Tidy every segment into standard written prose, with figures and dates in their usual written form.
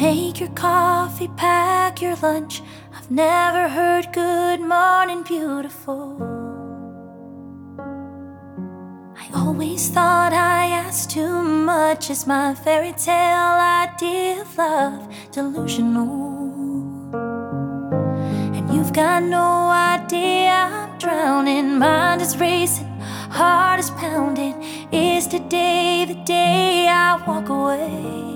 Make your coffee, pack your lunch. I've never heard good morning beautiful. I always thought I asked too much. Is my fairy tale idea of love delusional? And you've got no idea I'm drowning. Mind is racing, heart is pounding. Is today the day I walk away?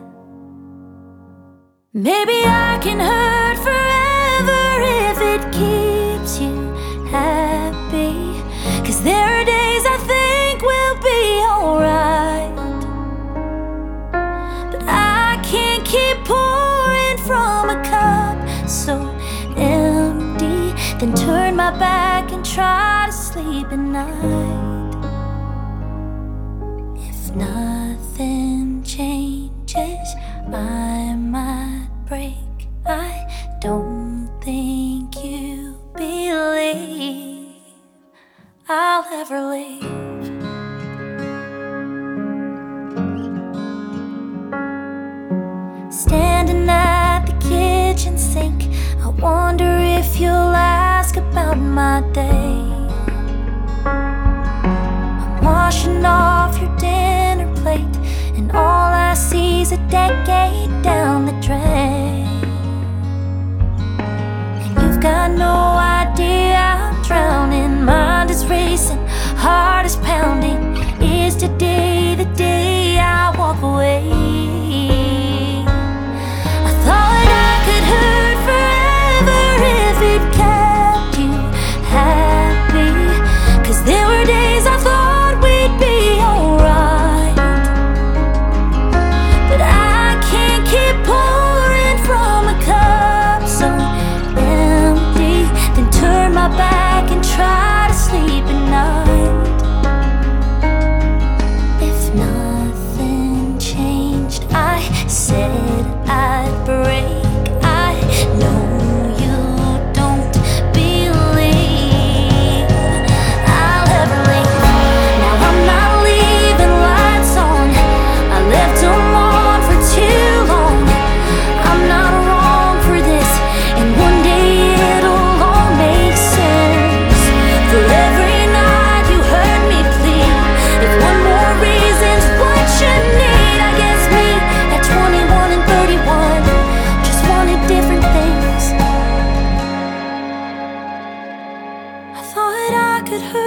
Maybe I can hurt forever if it keeps you happy. 'Cause there are days I think we'll be alright, but I can't keep pouring from a cup so empty, then turn my back and try to sleep at night. If nothing changes, I might break. I don't think you believe I'll ever leave. Standing at the kitchen sink, I wonder if you'll ask about my day. I'm washing off your dinner plate, and all I see is a decade down the drain. And you've got no idea I'm drowning. Mind is racing, heart is pounding. Is today the day I walk away? I thought I could hurt forever if it kept you happy. 'Cause there were days I thought we'd be alright, but I can't keep pouring from a cup so empty, then turn my back and try to sleep at night. If nothing changed, I said I'd break. I know you don't believe I'll ever leave. Now I'm not leaving lights on. I left them on for too long. I'm not wrong for this, and one day it'll all make sense. For every night you heard me plead, if one more reason's what you need. I guess me at 21 and 31 just wanted different things. I thought I could hurt